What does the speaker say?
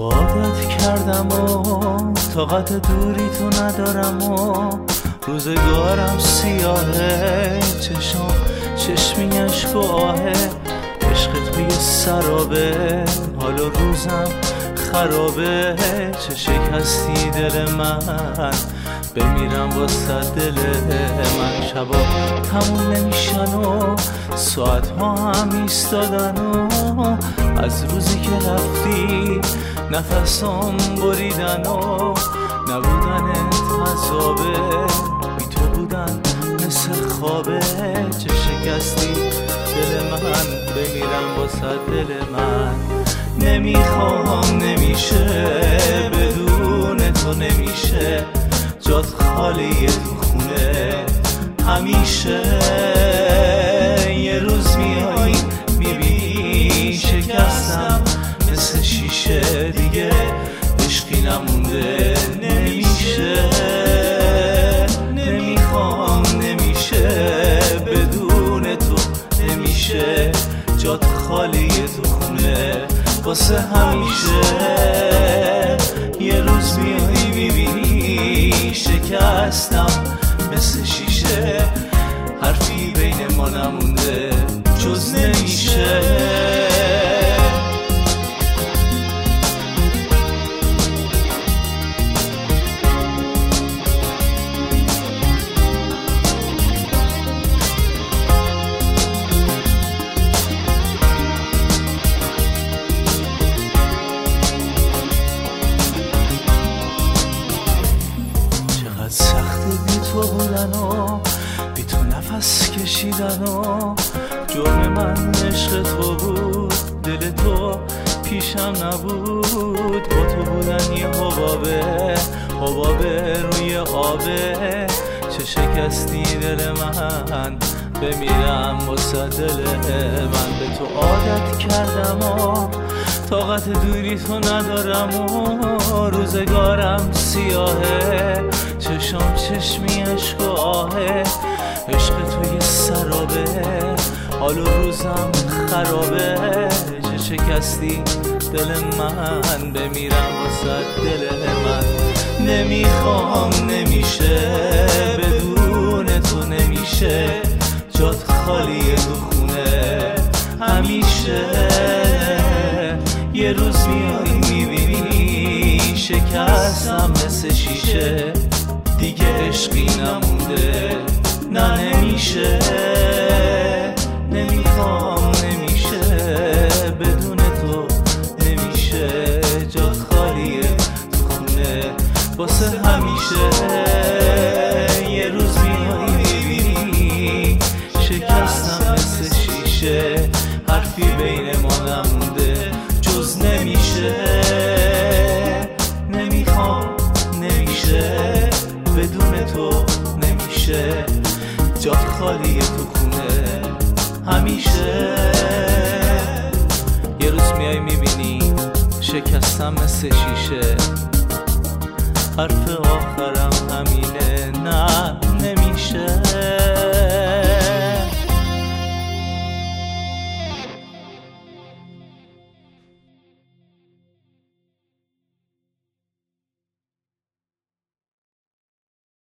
عادت کردم و طاقت دوری تو ندارم و روزگارم سیاهه، چشمی عشق و آهه، عشق توی سرابه، حالا روزم خرابه. چه شکستی دل من، بمیرم واسه دل من. شبا تموم نمیشن و ساعت ها هم ایستادن و از روزی که رفتی نفسام بریدن و نبودنت عذابه، بی تو بودن مثل خوابه. چه شکستی دل من، بمیرم واسه دل من. نمیخوام، نمیشه بدون تو، نمیشه جات خالیه تو خونه همیشه. یه روز میایی میبینی شکستم مثل شیشه، دیگه عشقی نمونده نمیشه. نمیخوام، نمیشه بدون تو، نمیشه جات خالیه تو خونه واسه همیشه. یه روز میایی میبینی شکستم مثل شیشه، حرفی بین ما نمونده جز نمیشه. سخته بی تو بودن و بی تو نفس کشیدن و جرم من عشق تو بود، دل تو پیشم نبود. با تو بودن یه حبابه روی آبه. چه شکستی دل من، بمیرم واسه دل من. به تو عادت کردم و طاقت دوری تو ندارم و روزگارم سیاهه، چشمی عشق و آهه، عشق توی سرابه، حال و روزم خرابه. چه شکستی دل من، بمیرم واسه دل من. نمیخوام، نمیشه بدون تو، نمیشه جات خالیه تو خونه همیشه. یه روز میایی میبینی شکستم مثل شیشه، دیگه عشقی نمونده نه نمیشه. نمیخوام، نمیشه بدون تو، نمیشه جات خالیه تو خونه واسه همیشه. یه روز میایی میبینی شکستم مثل شیشه، حرفی بین ما نمونده جز نمیشه. نمیخوام، نمیشه بدون تو، نمیشه جات خالیه تو خونه همیشه. یه روز میای میبینی شکستم مثل شیشه، حرف آخرم همینه.